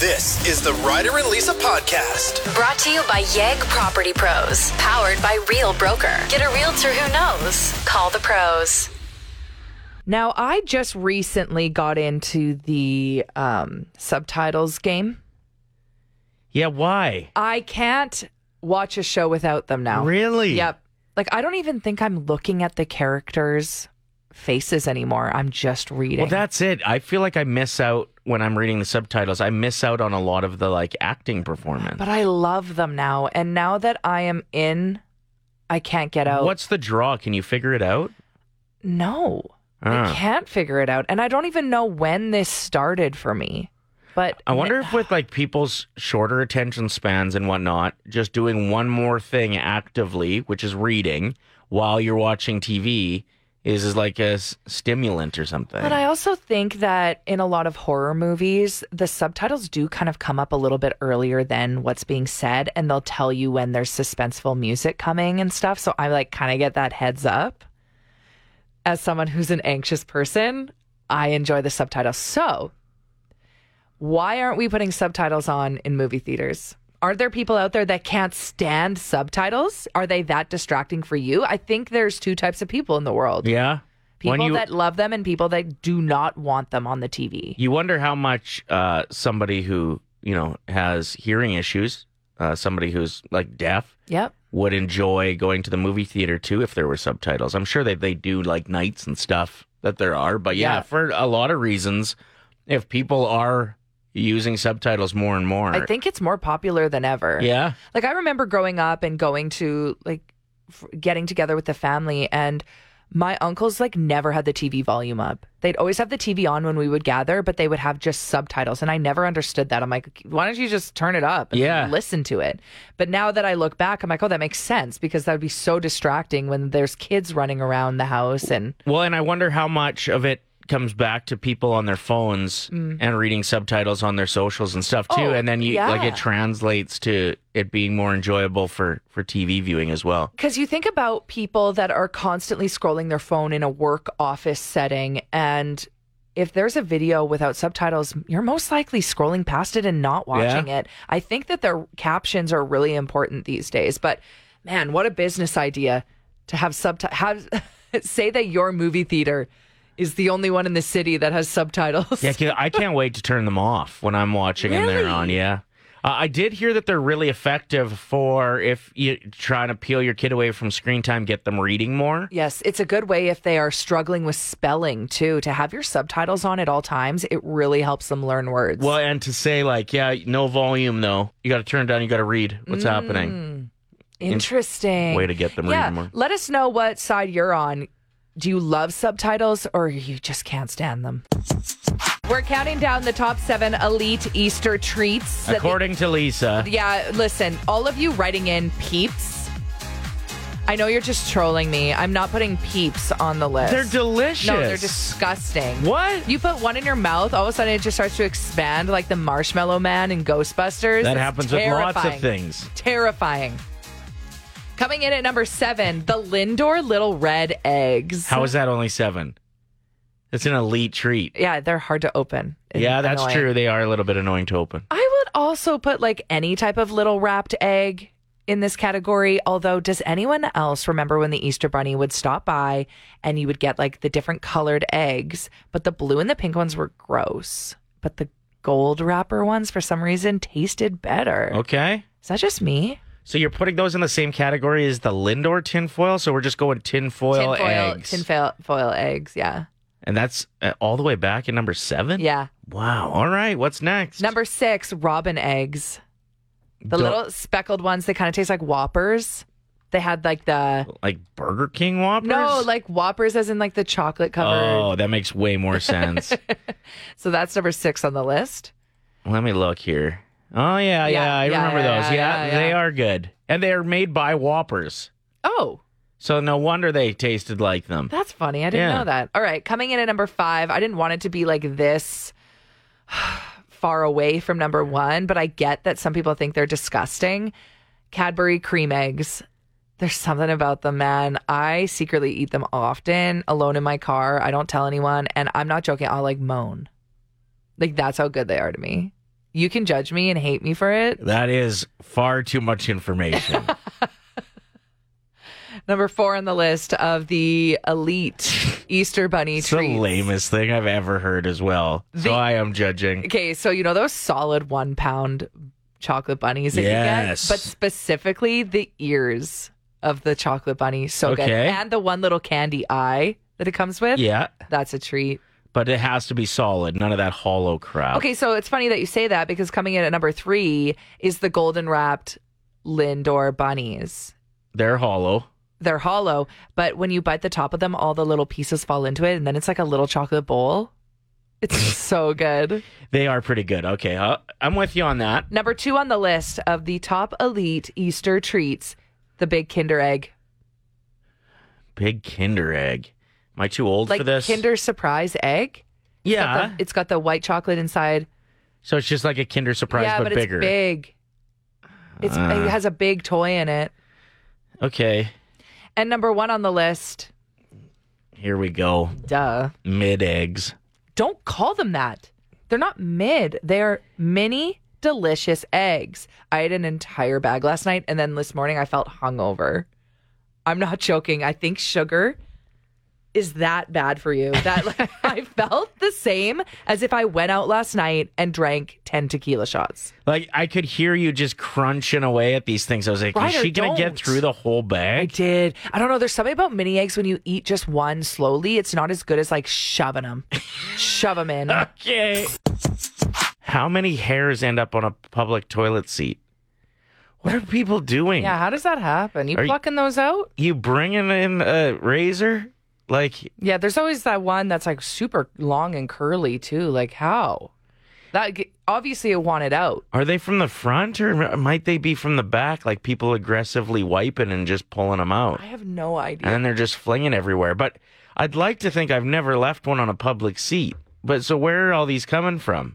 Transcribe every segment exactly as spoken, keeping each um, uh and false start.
This is the Ryder and Lisa podcast. Brought to you by Yegg Property Pros. Powered by Real Broker. Get a realtor who knows. Call the pros. Now, I just recently got into the um, subtitles game. Yeah, why? I can't watch a show without them now. Really? Yep. Like, I don't even think I'm looking at the characters' faces anymore. I'm just reading. Well, that's it. I feel like I miss out when I'm reading the subtitles. I miss out on a lot of the like acting performance. But I love them now. And now that I am in, I can't get out. What's the draw? Can you figure it out? No. Ah. I can't figure it out. And I don't even know when this started for me. But I wonder if with like people's shorter attention spans and whatnot, just doing one more thing actively, which is reading, while you're watching T V is, is like a s- stimulant or something. But I also think that in a lot of horror movies, the subtitles do kind of come up a little bit earlier than what's being said, and they'll tell you when there's suspenseful music coming and stuff. So I like kind of get that heads up. As someone who's an anxious person, I enjoy the subtitles. So why aren't we putting subtitles on in movie theaters? Are there people out there that can't stand subtitles? Are they that distracting for you? I think there's two types of people in the world. Yeah. When People you, that love them and people that do not want them on the T V. you wonder how much uh, somebody who, you know, has hearing issues, uh, somebody who's like deaf, Yep. would enjoy going to the movie theater too if there were subtitles. I'm sure that they do like nights and stuff that there are. But yeah, Yeah. for a lot of reasons, if people are using subtitles more and more. I think it's more popular than ever. Yeah. Like I remember growing up and going to like f- getting together with the family, and my uncles like never had the T V volume up. They'd always have the T V on when we would gather, but they would have just subtitles. And I never understood that. I'm like, why don't you just turn it up and Yeah. listen to it? But now that I look back, I'm like, oh, that makes sense, because that would be so distracting when there's kids running around the house. And Well, and I wonder how much of it comes back to people on their phones and reading subtitles on their socials and stuff too. Mm. Oh, and then you yeah. like it translates to it being more enjoyable for, for T V viewing as well. because you think about people that are constantly scrolling their phone in a work office setting, and if there's a video without subtitles, you're most likely scrolling past it and not watching Yeah. it. I think that their captions are really important these days. But man, what a business idea to have subtitles. Have say that your movie theater is the only one in the city that has subtitles. Yeah, 'cause I can't wait to turn them off when I'm watching and they're Really? on. Yeah. Uh, I did hear that they're really effective for if you trying to peel your kid away from screen time, get them reading more. Yes, it's a good way if they are struggling with spelling too, to have your subtitles on at all times. It really helps them learn words. Well, and to say like, yeah, no volume though. You got to turn it down. You got to read what's happening. Interesting. Way to get them yeah, reading more. let us know what side you're on. Do you love subtitles or you just can't stand them? We're counting down the top seven elite Easter treats. that the- According to Lisa. yeah, listen, all of you writing in peeps. I know you're just trolling me. I'm not putting peeps on the list. They're delicious. No, they're disgusting. What? You put one in your mouth, all of a sudden it just starts to expand like the Marshmallow Man in Ghostbusters. That It's happens with lots terrifying. of things. Terrifying. Coming in at number seven, the Lindor Little Red Eggs. How is that only seven? It's an elite treat. Yeah, they're hard to open. and Yeah, that's annoying. true. They are a little bit annoying to open. I would also put like any type of little wrapped egg in this category. Although, does anyone else remember when the Easter Bunny would stop by and you would get like the different colored eggs, but the blue and the pink ones were gross, but the gold wrapper ones for some reason tasted better. Okay. Is that just me? So you're putting those in the same category as the Lindor tinfoil? So we're just going tinfoil, Tinfoil, eggs. tinfoil foil eggs. Yeah. And that's uh, all the way back in number seven? Yeah. Wow. All right. What's next? Number six, robin eggs. The Don't- little speckled ones, they kind of taste like Whoppers. They had like the... Like Burger King Whoppers? No, like Whoppers as in like the chocolate covered. Oh, that makes way more sense. So that's number six on the list. Let me look here. Oh, yeah, yeah. Yeah, I yeah, remember yeah, those. yeah, Yeah, yeah, they yeah. are good. And they are made by Whoppers. Oh, So no wonder they tasted like them. that's funny. I didn't Yeah. know that. All right, coming in at number five. I didn't want it to be like this far away from number one, but I get that some people think they're disgusting. Cadbury cream eggs. There's something about them, man. I secretly eat them often alone in my car. I don't tell anyone. And I'm not joking. I'll like moan. Like, that's how good they are to me. You can judge me and hate me for it. That is far too much information. Number four on the list of the elite Easter Bunny It's treats. the lamest thing I've ever heard as well. The- so I am judging. Okay, so you know those solid one pound chocolate bunnies that Yes. you get? But specifically the ears of the chocolate bunny. So good. Okay. And the one little candy eye that it comes with. Yeah, That's a treat. but it has to be solid. None of that hollow crap. Okay, so it's funny that you say that because coming in at number three is the golden wrapped Lindor bunnies. They're hollow. They're hollow, but when you bite the top of them, all the little pieces fall into it, and then it's like a little chocolate bowl. It's so good. They are pretty good. Okay, uh, I'm with you on that. Number two on the list of the top elite Easter treats, the big Kinder Egg. Big Kinder Egg. Am I too old Like for this? Kinder Surprise Egg. Yeah. Got the- it's got the white chocolate inside. So it's just like a Kinder Surprise, yeah, but, but, bigger. it's big. It's, Uh. it has a big toy in it. Okay, And number one on the list, here we go. duh. Mid eggs. Don't call them that. They're not mid. They're mini delicious eggs. I ate an entire bag last night, and then this morning I felt hungover. I'm not joking. I think sugar is that bad for you. That like, I felt the same as if I went out last night and drank ten tequila shots. Like, I could hear you just crunching away at these things. I was like, Right is or she going to get don't. through the whole I bag? did. I don't know. There's something about mini eggs when you eat just one slowly. It's not as good as like shoving them. Shove them in. Okay. How many hairs end up on a public toilet seat? What are people doing? Yeah, how does that happen? You Are you- plucking those out? You bringing in a razor? Like, Yeah, there's always that one that's like super long and curly too. Like how? That obviously it wanted out. are they from the front or might they be from the back? Like people aggressively wiping and just pulling them out. I have no idea. And then they're just flinging everywhere. But I'd like to think I've never left one on a public seat. But so where are all these coming from?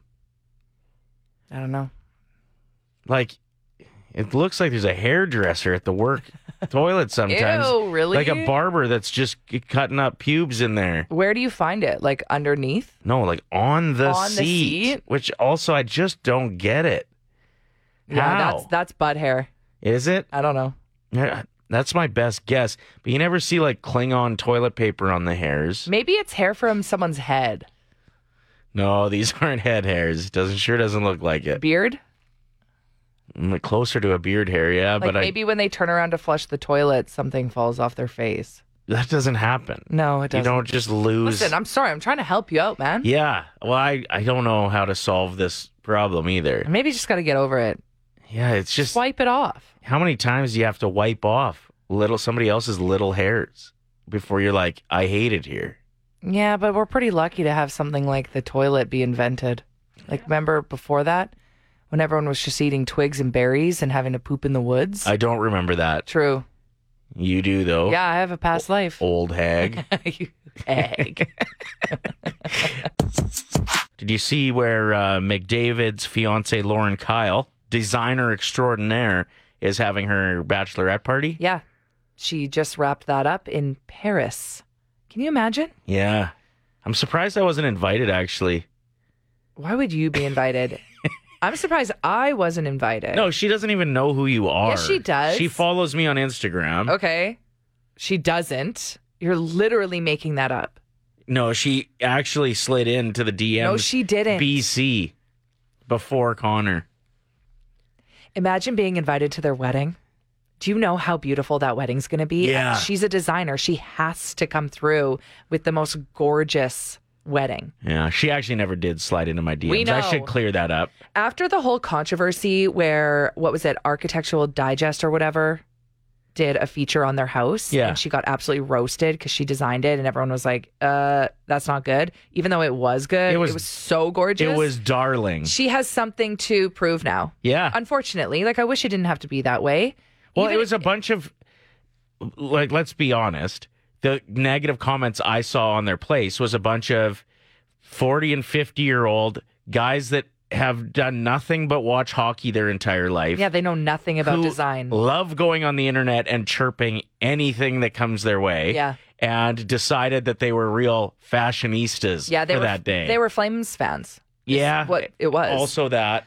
I don't know. Like, it looks like there's a hairdresser at the work toilet sometimes. Ew, really? Like a barber that's just c- cutting up pubes in there. Where do you find it? Like underneath? No, like on the On the seat. seat? Which also, I just don't get it. Yeah, How? that's that's butt hair. Is it? I don't know. Yeah, that's my best guess. But you never see like Klingon toilet paper on the hairs. Maybe it's hair from someone's head. No, these aren't head hairs. Doesn't sure doesn't look like it. Beard? Mm, Closer to a beard hair, yeah. Like but maybe when they turn around to flush the toilet, something falls off their face. I, that doesn't happen. No, it You doesn't. don't just lose. Listen, I'm sorry. I'm trying to help you out, man. Yeah. Well, I, I don't know how to solve this problem either. Maybe you just got to get over it. Yeah, it's just Swipe it off. how many times do you have to wipe off little somebody else's little hairs before you're like, I hate it here. Yeah, but we're pretty lucky to have something like the toilet be invented. Like, remember before that? When everyone was just eating twigs and berries and having to poop in the woods? I don't remember that. True. You do though. Yeah, I have a past life. Old hag. You egg. Did you see where uh, McDavid's fiance Lauren Kyle, designer extraordinaire, is having her bachelorette party? Yeah. She just wrapped that up in Paris. Can you imagine? Yeah. I'm surprised I wasn't invited actually. Why would you be invited? I'm surprised I wasn't invited. No, she doesn't even know who you are. Yes, she does. She follows me on Instagram. Okay. She doesn't. You're literally making that up. No, she actually slid into the D Ms. No, she didn't. B C before Connor. Imagine being invited to their wedding. Do you know how beautiful that wedding's going to be? Yeah. She's a designer. She has to come through with the most gorgeous wedding. Yeah, she actually never did slide into my D Ms. We know. I should clear that up. After the whole controversy where, what was it, Architectural Digest or whatever did a feature on their house. Yeah. And she got absolutely roasted because she designed it and everyone was like, uh, that's not good. Even though it was good. It was- so gorgeous. It was darling. She has something to prove now. Yeah. Unfortunately. Like, I wish it didn't have to be that way. Well, Even it was a bunch of, like, let's be honest. The negative comments I saw on their place was a bunch of forty and fifty year old guys that have done nothing but watch hockey their entire life. Yeah, they know nothing about who design. Love going on the internet and chirping anything that comes their way. Yeah. And decided that they were real fashionistas Yeah, they for were that day. They were Flames fans. yeah. what it was. Also that.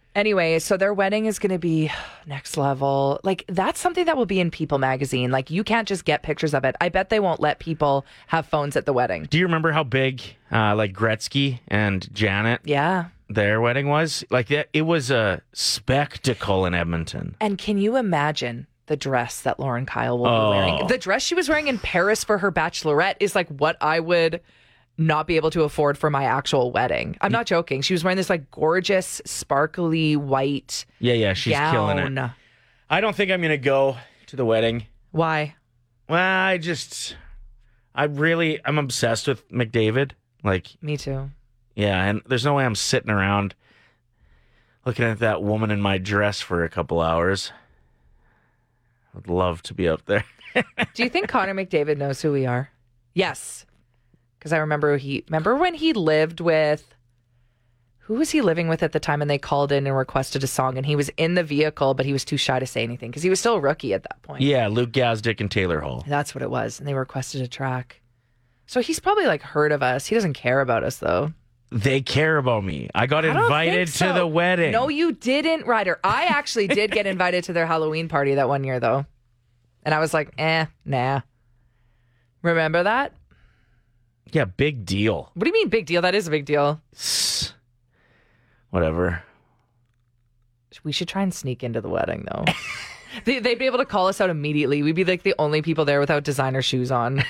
Anyway, so their wedding is going to be next level. Like, that's something that will be in People magazine. Like, you can't just get pictures of it. I bet they won't let people have phones at the wedding. Do you remember how big, uh, like, Gretzky and Janet, Yeah. their wedding was? Like, it it was a spectacle in Edmonton. And can you imagine the dress that Lauren Kyle will Oh. be wearing? The dress she was wearing in Paris for her bachelorette is like what I would not be able to afford for my actual wedding. I'm not joking. She was wearing this like gorgeous, sparkly white Yeah, yeah, she's gown. killing it. I don't think I'm going to go to the wedding. Why? Well, I just, I really, I'm obsessed with McDavid. Like, Me too. yeah, and there's no way I'm sitting around looking at that woman in my dress for a couple hours. I'd love to be up there. Do you think Connor McDavid knows who we are? Yes. Because I remember he remember when he lived with who was he living with at the time and they called in and requested a song and he was in the vehicle but he was too shy to say anything because he was still a rookie at that point. Yeah, Luke Gazdick and Taylor Hall. That's what it was. And they requested a track. So he's probably like heard of us. He doesn't care about us though. They care about me. I got I don't invited think so. to the wedding. No, you didn't, Ryder. I actually did get invited to their Halloween party that one year though. And I was like, eh, nah. Remember that? Yeah, big deal. What do you mean big deal? That is a big deal. Whatever. We should try and sneak into the wedding, though. they, they'd be able to call us out immediately. We'd be like the only people there without designer shoes on.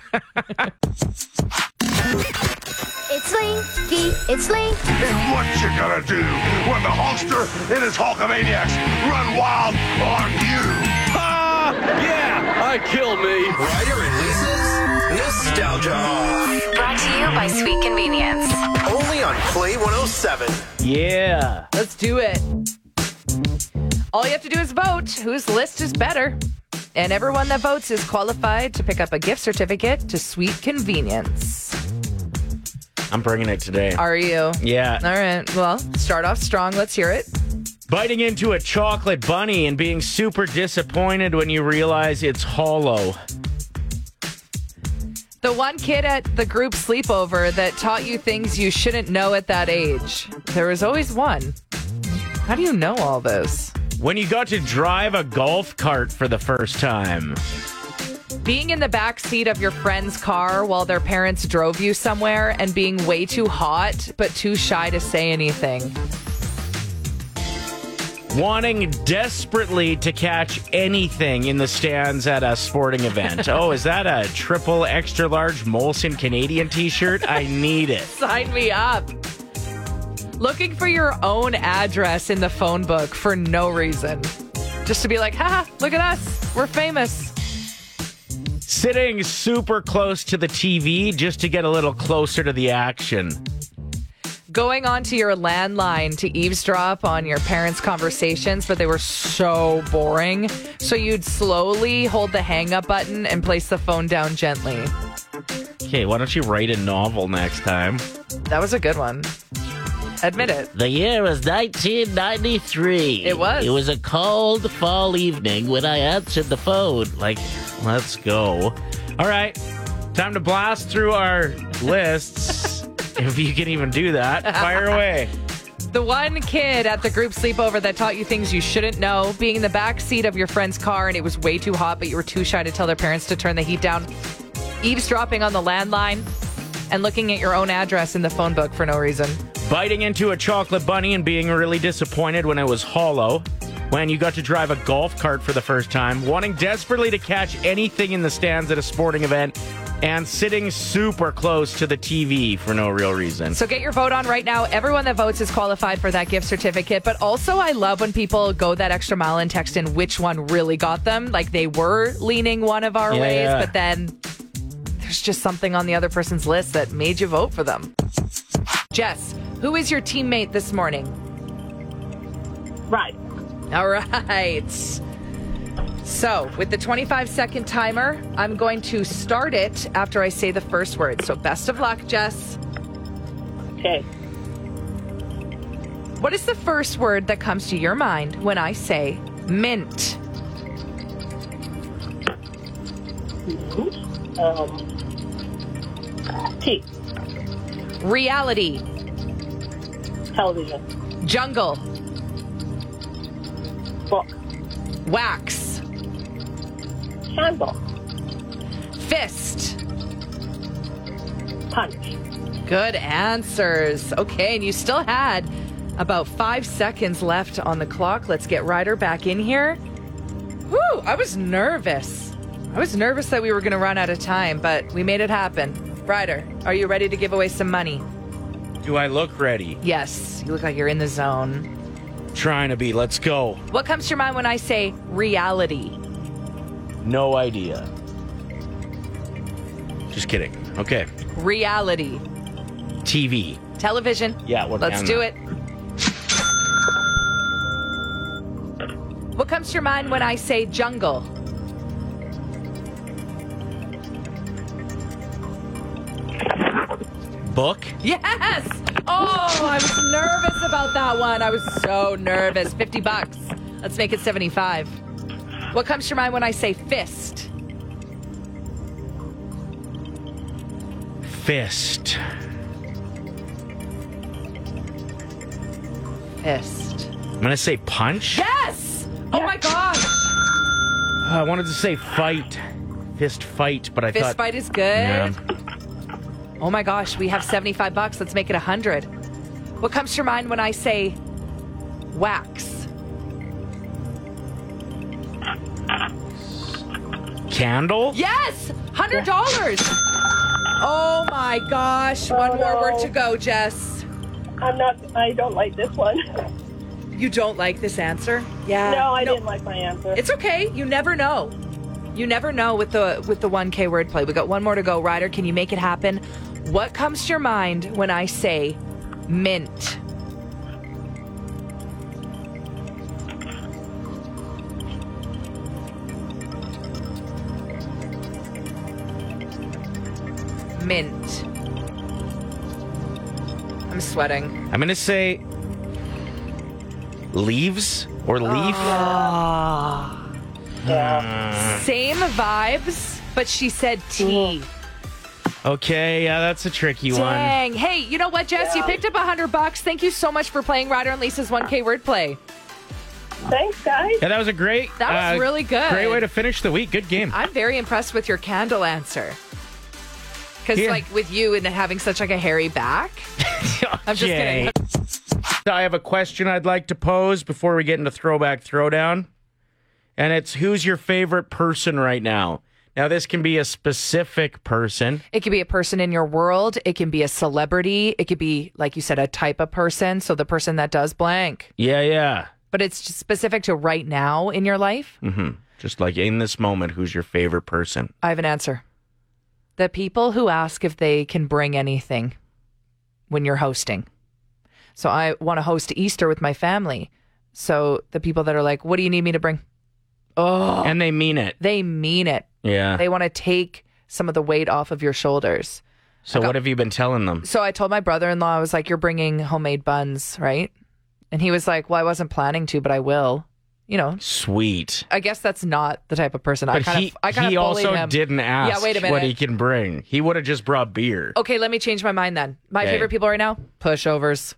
It's Slinky, it's Slink. And what you gonna do when the Hulkster and his Hulkamaniacs run wild on you? Ah, yeah, I kill me. Ryder and Lisa's Nostalgia Off. Brought to you by Sweet Convenience. Only on Play one oh seven. Yeah. Let's do it. All you have to do is vote whose list is better. And everyone that votes is qualified to pick up a gift certificate to Sweet Convenience. I'm bringing it today. Are you? Yeah. All right. Well, start off strong. Let's hear it. Biting into a chocolate bunny and being super disappointed when you realize it's hollow. The one kid at the group sleepover that taught you things you shouldn't know at that age. There was always one. How do you know all this? When you got to drive a golf cart for the first time. Being in the back seat of your friend's car while their parents drove you somewhere and being way too hot but too shy to say anything. Wanting desperately to catch anything in the stands at a sporting event. Oh, is that a triple extra large Molson Canadian t-shirt? I need it. Sign me up. Looking for your own address in the phone book for no reason. Just to be like, haha, look at us. We're famous. Sitting super close to the T V just to get a little closer to the action. Going onto your landline to eavesdrop on your parents' conversations, but they were so boring. So you'd slowly hold the hang up button and place the phone down gently. Okay, why don't you write a novel next time? That was a good one. Admit it. The year was nineteen ninety-three. It was. It was a cold fall evening when I answered the phone. Like, let's go. All right, time to blast through our lists. If you can even do that, fire away. The one kid at the group sleepover that taught you things you shouldn't know, being in the back seat of your friend's car and it was way too hot, but you were too shy to tell their parents to turn the heat down, eavesdropping on the landline, and looking at your own address in the phone book for no reason. Biting into a chocolate bunny and being really disappointed when it was hollow. When you got to drive a golf cart for the first time. Wanting desperately to catch anything in the stands at a sporting event. And sitting super close to the T V for no real reason. So get your vote on right now. Everyone that votes is qualified for that gift certificate. But also, I love when people go that extra mile and text in which one really got them. Like they were leaning one of our Yeah, ways, yeah. but then there's just something on the other person's list that made you vote for them. Jess, who is your teammate this morning? Right. All right. So, with the twenty-five second timer, I'm going to start it after I say the first word. So, best of luck, Jess. Okay. What is the first word that comes to your mind when I say mint? Um. T. Reality. Television. Jungle. Book. Wax. Candle. Fist. Punch. Good answers. Okay, and you still had about five seconds left on the clock. Let's get Ryder back in here. Woo, I was nervous. I was nervous that we were going to run out of time, but we made it happen. Ryder, are you ready to give away some money? Do I look ready? Yes, you look like you're in the zone. Trying to be. Let's go. What comes to your mind when I say reality? No idea. Just kidding. Okay. Reality. T V. Television. Yeah, what Let's can do that? it. What comes to your mind when I say jungle? Book. Yes! Oh, I was nervous about that one. I was so nervous. fifty bucks. Let's make it seventy-five. What comes to your mind when I say fist? Fist. Fist. I'm going to say punch. Yes! Oh my gosh! I wanted to say fight. Fist fight, but I Fist thought... fight is good. Yeah. Oh my gosh, we have seventy-five bucks. Let's make it one hundred. What comes to your mind when I say wax? Candle? Yes! one hundred dollars! Oh my gosh. One Oh, more no. word to go, Jess. I'm not, I don't like this one. You don't like this answer? Yeah. No, I didn't like my answer. It's okay. You never know. You never know with the with the one K wordplay. We got one more to go. Ryder, can you make it happen? What comes to your mind when I say mint? Mint. I'm sweating. I'm going to say leaves or leaf. Same vibes, but she said tea. Okay, yeah, that's a tricky one. Dang. Hey, you know what, Jess? You picked up a hundred bucks. Thank you so much for playing Ryder and Lisa's one K wordplay. Thanks, guys. Yeah, that was a great... That was uh, really good. Great way to finish the week. Good game. I'm very impressed with your candle answer. Because, Yeah. like, with you and having such like a hairy back. I'm just Okay. kidding. I have a question I'd like to pose before we get into Throwback Throwdown. And it's, who's your favorite person right now? Now, this can be a specific person. It could be a person in your world. It can be a celebrity. It could be, like you said, a type of person. So the person that does blank. Yeah, yeah. But it's just specific to right now in your life. Mm-hmm. Just like in this moment, who's your favorite person? I have an answer. The people who ask if they can bring anything when you're hosting. So I want to host Easter with my family. So the people that are like, what do you need me to bring? Oh, And they mean it. they mean it. Yeah. They want to take some of the weight off of your shoulders. So what have you been telling them? So I told my brother-in-law, I was like, you're bringing homemade buns, right? And he was like, well, I wasn't planning to, but I will. You know, Sweet. I guess that's not the type of person. I But kind he, of, I kind he of bullied also him. didn't ask Yeah, wait a minute. what he can bring. He would have just brought beer. Okay, let me change my mind then. My Okay. favorite people right now, pushovers.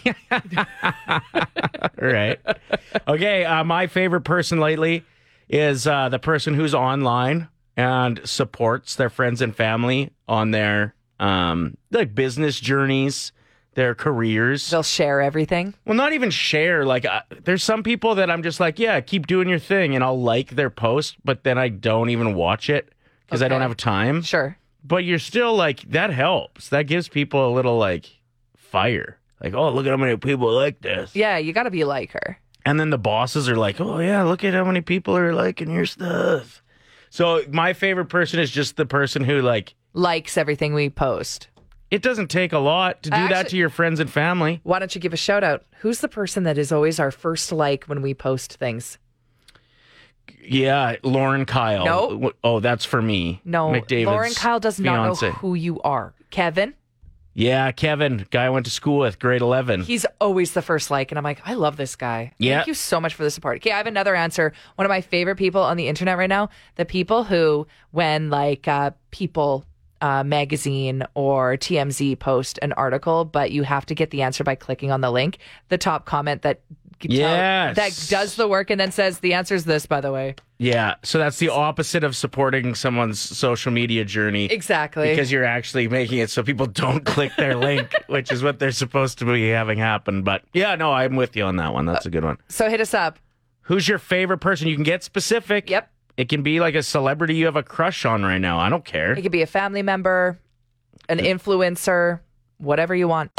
Right. Okay, uh, my favorite person lately is uh, the person who's online and supports their friends and family on their um, like business journeys, their careers. They'll share everything. Well, not even share. Like, uh, there's some people that I'm just like, yeah, keep doing your thing, and I'll like their post, but then I don't even watch it because I don't Okay. have time. Sure. But you're still like, that helps. That gives people a little like fire. Like, oh, look at how many people like this. Yeah, you got to be like her. And then the bosses are like, oh, yeah, look at how many people are liking your stuff. So my favorite person is just the person who, like, Likes everything we post. it doesn't take a lot to do that Actually- to your friends and family. Why don't you give a shout out? Who's the person that is always our first like when we post things? Yeah, Lauren Kyle. No. Oh, that's for me. No, McDavid's Lauren Kyle does fiance. not know who you are. Kevin, Yeah, Kevin, guy I went to school with, grade eleven. he's always the first like, and I'm like, I love this guy. Yeah. Thank you so much for the support. Okay, I have another answer. One of my favorite people on the internet right now, the people who, when like uh, people uh, magazine or T M Z post an article, but you have to get the answer by clicking on the link, the top comment that tell- Yes. that does the work and then says the answer is this, by the way. Yeah, so that's the opposite of supporting someone's social media journey. Exactly. Because you're actually making it so people don't click their link, which is what they're supposed to be having happen. But yeah, no, I'm with you on that one. That's a good one. So hit us up. Who's your favorite person? You can get specific. Yep. It can be like a celebrity you have a crush on right now. I don't care. It could be a family member, an influencer, whatever you want.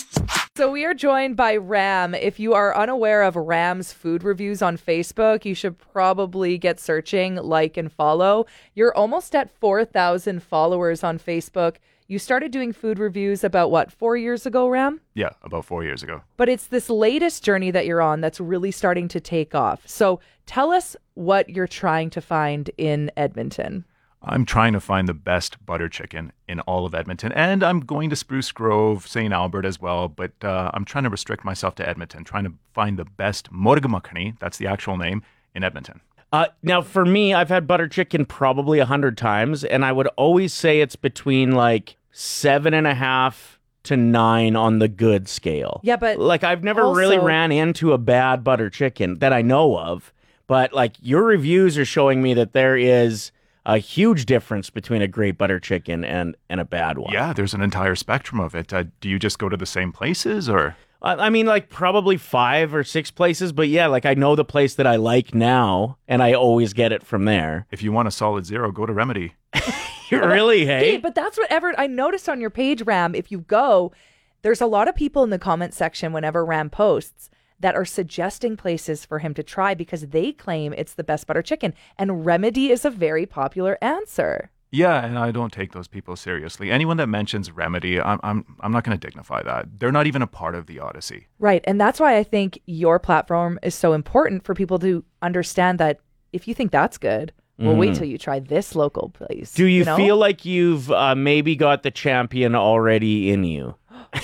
So we are joined by Ram. If you are unaware of Ram's food reviews on Facebook, you should probably get searching, like, and follow. You're almost at four thousand followers on Facebook. You started doing food reviews about, what, four years ago, Ram? Yeah, about four years ago. But it's this latest journey that you're on that's really starting to take off. So tell us what you're trying to find in Edmonton. I'm trying to find the best butter chicken in all of Edmonton, and I'm going to Spruce Grove, Saint Albert as well, but uh, I'm trying to restrict myself to Edmonton, trying to find the best Morgamakani, that's the actual name, in Edmonton. Uh, now, for me, I've had butter chicken probably a hundred times, and I would always say it's between like seven and a half to nine on the good scale. Yeah, but like I've never also- really ran into a bad butter chicken that I know of, but like your reviews are showing me that there is a huge difference between a great butter chicken and, and a bad one. Yeah, there's an entire spectrum of it. Uh, do you just go to the same places or? I I mean, like probably five or six places, but yeah, like I know the place that I like now, and I always get it from there. If you want a solid zero, go to Remedy. Really, hey? Hey, but that's what Everett, I noticed on your page, Ram, if you go, there's a lot of people in the comment section whenever Ram posts that are suggesting places for him to try because they claim it's the best butter chicken. And Remedy is a very popular answer. Yeah, and I don't take those people seriously. Anyone that mentions Remedy, I'm I'm I'm not going to dignify that. They're not even a part of the Odyssey. Right. And that's why I think your platform is so important for people to understand that if you think that's good, well, wait till you try this local place. Do you, know? feel like you've uh, maybe got the champion already in you?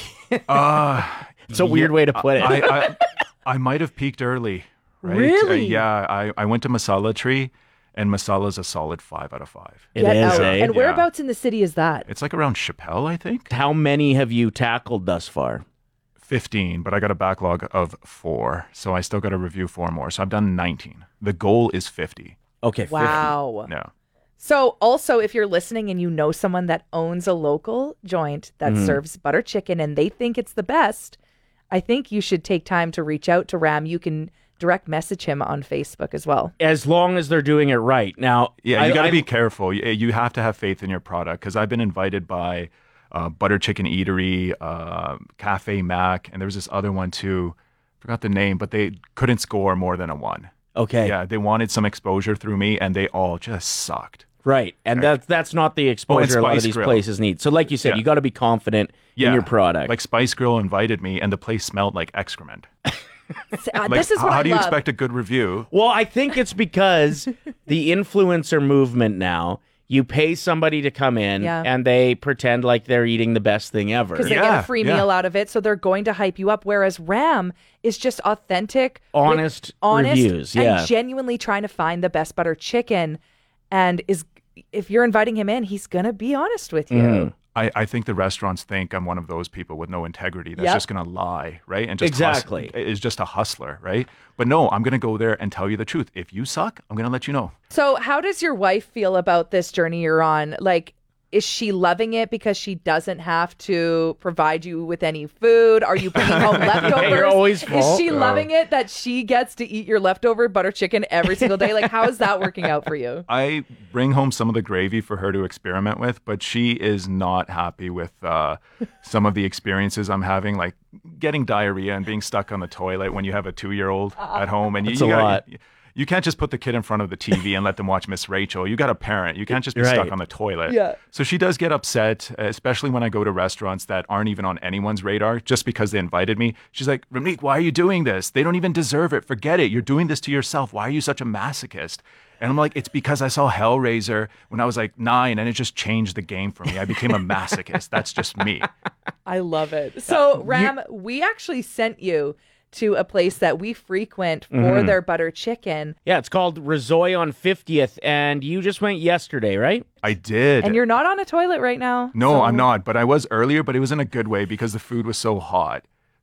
Uh, It's a weird way to put it. I, I, I might have peaked early. Right? Really? Uh, yeah, I, I went to Masala Tree, and Masala's a solid five out of five. It Get is, out. eh? And whereabouts in the city is that? It's like around Chappelle, I think. How many have you tackled thus far? fifteen, but I got a backlog of four, so I still got to review four more. So I've done nineteen. The goal is fifty. Okay, fifty. Wow. No. So also, if you're listening and you know someone that owns a local joint that serves butter chicken and they think it's the best, I think you should take time to reach out to Ram. You can direct message him on Facebook as well. As long as they're doing it right. Now, Yeah, you I- got to I- be careful. You, you have to have faith in your product because I've been invited by uh, Butter Chicken Eatery, uh, Cafe Mac, and there was this other one too. Forgot the name, but they couldn't score more than a one. Okay. Yeah, they wanted some exposure through me, and they all just sucked. Right. And that's that's not the exposure a lot of Spice these Grill. places need. So like you said, Yeah. you got to be confident in your product. Like Spice Grill invited me, and the place smelled like excrement. Uh, Like, this is what how I do you love. expect a good review? Well, I think it's because the influencer movement now, you pay somebody to come in Yeah. and they pretend like they're eating the best thing ever. Because they get Yeah, a free yeah. meal out of it, so they're going to hype you up. Whereas Ram is just authentic, with Honest honest reviews, yeah. and genuinely trying to find the best butter chicken. And is if you're inviting him in, he's gonna be honest with you. Mhm. I, I think the restaurants think I'm one of those people with no integrity that's Yep. just going to lie, right? And just Exactly. hustle, is just a hustler, right? But no, I'm going to go there and tell you the truth. If you suck, I'm going to let you know. So, how does your wife feel about this journey you're on? Like, is she loving it because she doesn't have to provide you with any food? Are you bringing home leftovers? You're always Is full. she loving it that she gets to eat your leftover butter chicken every single day? Like, how is that working out for you? I bring home some of the gravy for her to experiment with, but she is not happy with uh, some of the experiences I'm having, like getting diarrhea and being stuck on the toilet when you have a two-year-old at home. And That's you, a you gotta, lot. You, you can't just put the kid in front of the T V and let them watch Miss Rachel. You got a parent. You can't just be Right. stuck on the toilet. Yeah. So she does get upset, especially when I go to restaurants that aren't even on anyone's radar just because they invited me. She's like, Ramneek, why are you doing this? They don't even deserve it. Forget it. You're doing this to yourself. Why are you such a masochist? And I'm like, it's because I saw Hellraiser when I was like nine and it just changed the game for me. I became a masochist. That's just me. I love it. So, Ram, we actually sent you to a place that we frequent for their butter chicken. Yeah, it's called Rizoy on fiftieth, and you just went yesterday, right? I did. And you're not on a toilet right now. No, so- I'm not. But I was earlier, but it was in a good way because the food was so hot.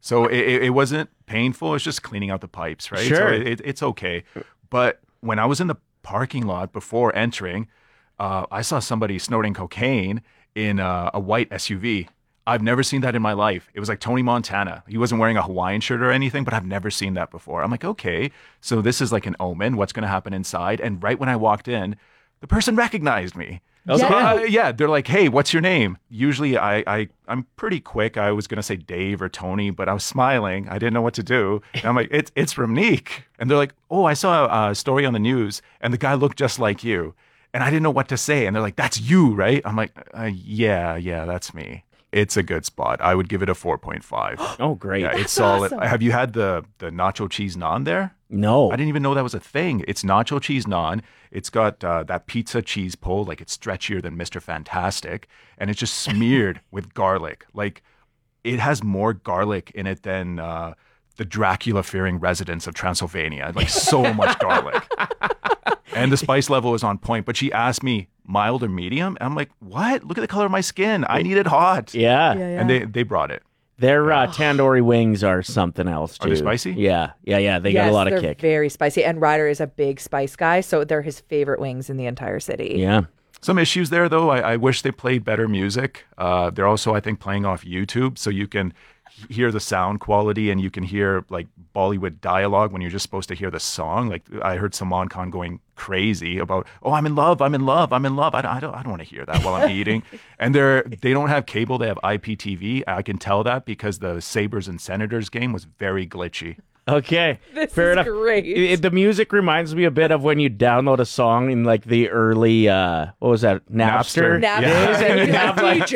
So it, it, it wasn't painful. It's just cleaning out the pipes, right? Sure. So it, it's okay. But when I was in the parking lot before entering, uh, I saw somebody snorting cocaine in a, a white S U V. I've never seen that in my life. It was like Tony Montana. He wasn't wearing a Hawaiian shirt or anything, but I've never seen that before. I'm like, okay, so this is like an omen. What's going to happen inside? And right when I walked in, the person recognized me. Okay. So, uh, yeah, they're like, hey, what's your name? Usually I, I, I'm pretty quick. I was going to say Dave or Tony, but I was smiling. I didn't know what to do. And I'm like, it's, it's Ramneek. And they're like, oh, I saw a story on the news and the guy looked just like you. And I didn't know what to say. And they're like, that's you, right? I'm like, uh, yeah, yeah, that's me. It's a good spot. I would give it a four point five. Oh, great. Yeah, That's it's solid. awesome. Have you had the the nacho cheese naan there? No. I didn't even know that was a thing. It's nacho cheese naan. It's got uh, that pizza cheese pull, like it's stretchier than Mister Fantastic, and it's just smeared with garlic. Like it has more garlic in it than uh, the Dracula-fearing residents of Transylvania. Like so much garlic. And the spice level is on point. But she asked me mild or medium. And I'm like, what? Look at the color of my skin. I need it hot. Yeah. Yeah, yeah. And they, they brought it. Their uh, tandoori wings are something else, too. Are they spicy? Yeah. Yeah, yeah. They yes, got a lot of they're kick. very spicy. And Ryder is a big spice guy, so they're his favorite wings in the entire city. Yeah. Some issues there, though. I, I wish they played better music. Uh, they're also, I think, playing off YouTube, so you can hear the sound quality and you can hear like Bollywood dialogue when you're just supposed to hear the song. Like I heard Salman Khan going crazy about, oh, I'm in love, I'm in love, I'm in love. I don't, I don't, I don't want to hear that while I'm eating. And they're they don't have cable; they have I P T V. I can tell that because the Sabres and Senators game was very glitchy. Okay. This Fair is enough. great. It- the music reminds me a bit of when you download a song in like the early, uh, what was that, Napster? Napster. Napster. Yeah. And you have like,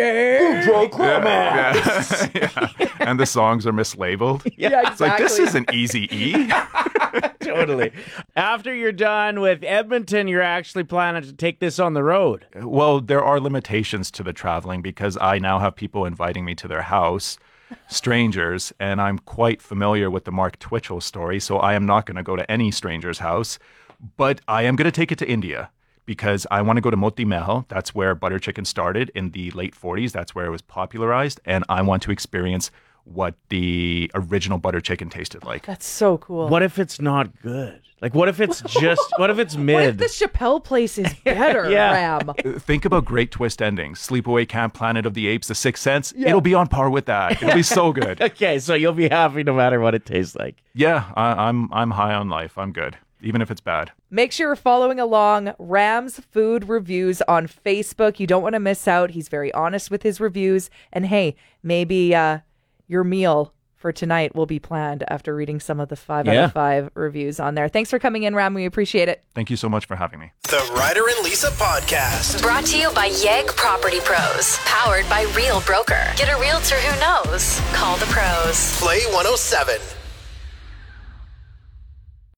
Yeah. Yeah. And the songs are mislabeled. Yeah, It's like, this exactly. isn't Easy E. totally. After you're done with Edmonton, you're actually planning to take this on the road. Well, there are limitations to the traveling because I now have people inviting me to their house, strangers, and I'm quite familiar with the Mark Twitchell story, so I am not going to go to any stranger's house, but I am going to take it to India because I want to go to Moti Mahal. That's where butter chicken started in the late forties. That's where it was popularized, and I want to experience what the original butter chicken tasted like. That's so cool. What if it's not good? Like, what if it's just, what if it's What mid? if the Chappelle place is better, Yeah. Ram? Think about great twist endings. Sleepaway Camp, Planet of the Apes, The Sixth Sense. It'll be on par with that. It'll be so good. Okay, so you'll be happy no matter what it tastes like. Yeah, I, I'm I'm high on life. I'm good, even if it's bad. Make sure you're following along Ram's Food Reviews on Facebook. You don't want to miss out. He's very honest with his reviews. And hey, maybe uh, your meal for tonight will be planned after reading some of the five out Yeah. of five reviews on there. Thanks for coming in, Ram. We appreciate it. Thank you so much for having me. The Ryder and Lisa Podcast. Brought to you by Yegg Property Pros. Powered by Real Broker. Get a realtor who knows. Call the pros. Play one oh seven.